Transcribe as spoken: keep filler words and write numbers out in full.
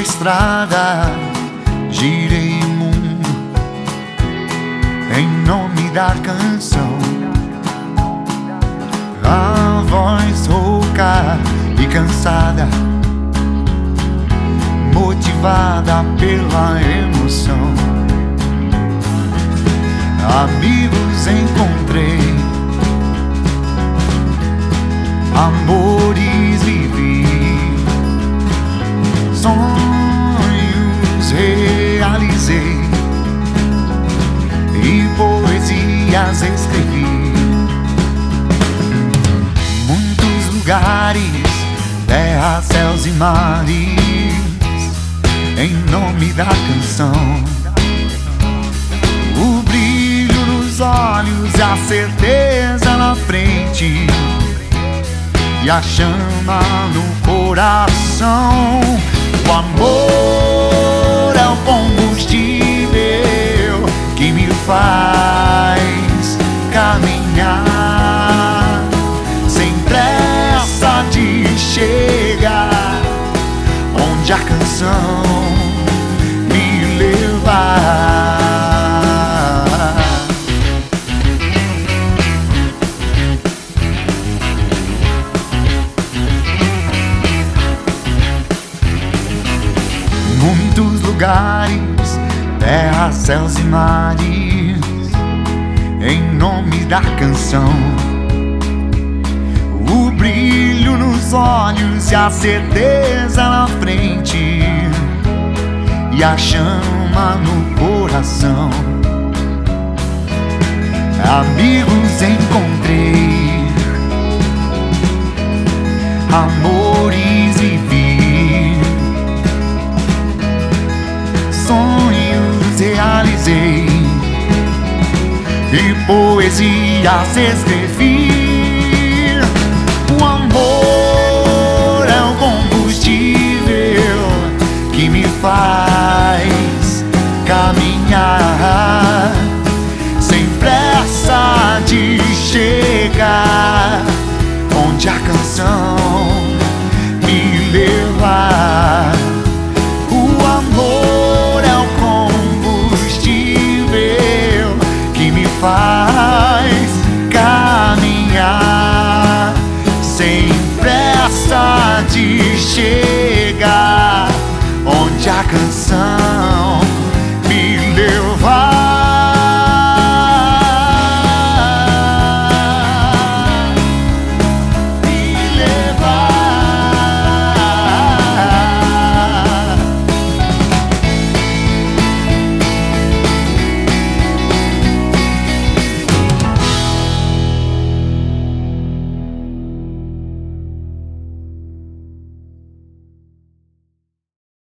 estrada, girei o mundo em nome da canção. A voz rouca e cansada, motivada pela emoção. Amigos encontrei, amores vivi, sonhos realizei e poesias escrevi. Muitos lugares, terra, céus e mares, em nome da canção. O brilho nos olhos, a certeza na frente e a chama no coração. O amor é o combustível que me faz caminhar sem pressa de chegar onde a canção me levar. Muitos lugares, terra, céus e mares, em nome da canção. O brilho nos olhos e a certeza na frente e a chama no coração. Amigos encontrei, amores vivi, sonhos realizei e poesias escrevi. O amor é o combustível que me faz caminhar sem pressa de chegar onde a canção me levar. O amor é o combustível que me faz